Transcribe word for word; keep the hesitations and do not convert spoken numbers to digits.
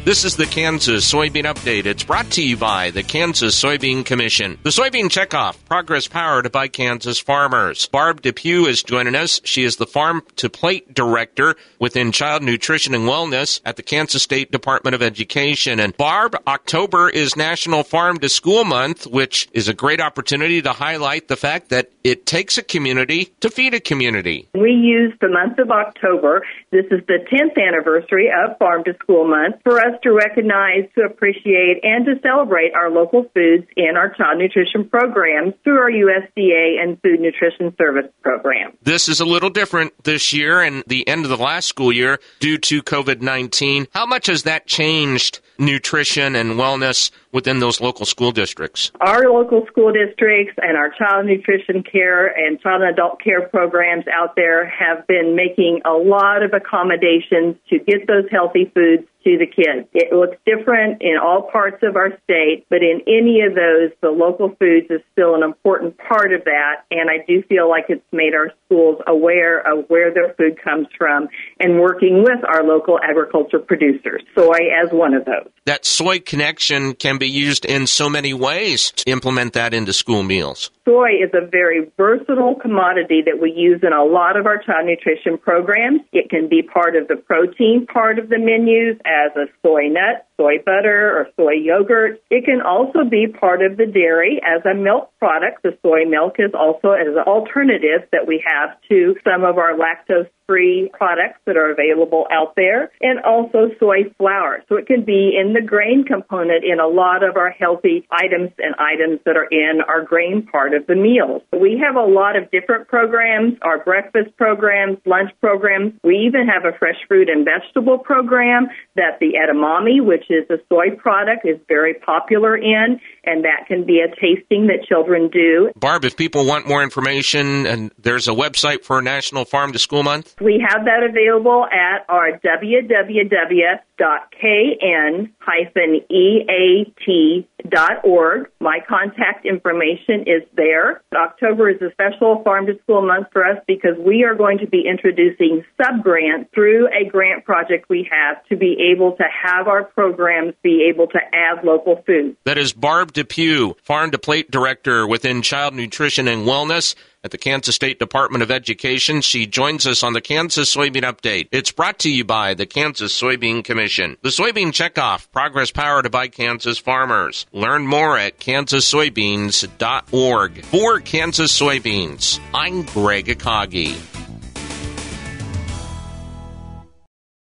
This is the Kansas Soybean Update. It's brought to you by the Kansas Soybean Commission. The Soybean Checkoff, progress powered by Kansas farmers. Barb Depew is joining us. She is the Farm to Plate Director within Child Nutrition and Wellness at the Kansas State Department of Education. And Barb, October is National Farm to School Month, which is a great opportunity to highlight the fact that it takes a community to feed a community. We use the month of October. This is the tenth anniversary of Farm to School Month for us to recognize, to appreciate, and to celebrate our local foods in our child nutrition programs through our U S D A and Food Nutrition Service program. This is a little different this year and the end of the last school year due to COVID nineteen. How much has that changed nutrition and wellness within those local school districts? Our local school districts and our child nutrition care and child and adult care programs out there have been making a lot of accommodations to get those healthy foods to the kids. It looks different in all parts of our state, but in any of those, the local foods is still an important part of that, and I do feel like it's made our schools aware of where their food comes from and working with our local agriculture producers. Soy as one of those. That soy connection can be used in so many ways to implement that into school meals. Soy is a very versatile commodity that we use in a lot of our child nutrition programs. It can be part of the protein part of the menus as a soy nut, soy butter, or soy yogurt. It can also be part of the dairy as a milk product. The soy milk is also as an alternative that we have to some of our lactose-free products that are available out there, and also soy flour. So it can be in the grain component in a lot of our healthy items and items that are in our grain part of the meals. We have a lot of different programs, our breakfast programs, lunch programs. We even have a fresh fruit and vegetable program that the edamame, which is a soy product, is very popular in, and that can be a tasting that children do. Barb, if people want more information, and there's a website for National Farm to School Month? We have that available at our w w w dot k n dash e a t dot org. My contact information is there. October is a special Farm to School month for us because we are going to be introducing sub-grants through a grant project we have to be able to have our programs be able to add local food. That is Barb Depew, Farm to Plate Director within Child Nutrition and Wellness at the Kansas State Department of Education. She joins us on the Kansas Soybean Update. It's brought to you by the Kansas Soybean Commission. The Soybean Checkoff, progress powered by Kansas farmers. Learn more at kansas soybeans dot org. For Kansas Soybeans, I'm Greg Akagi.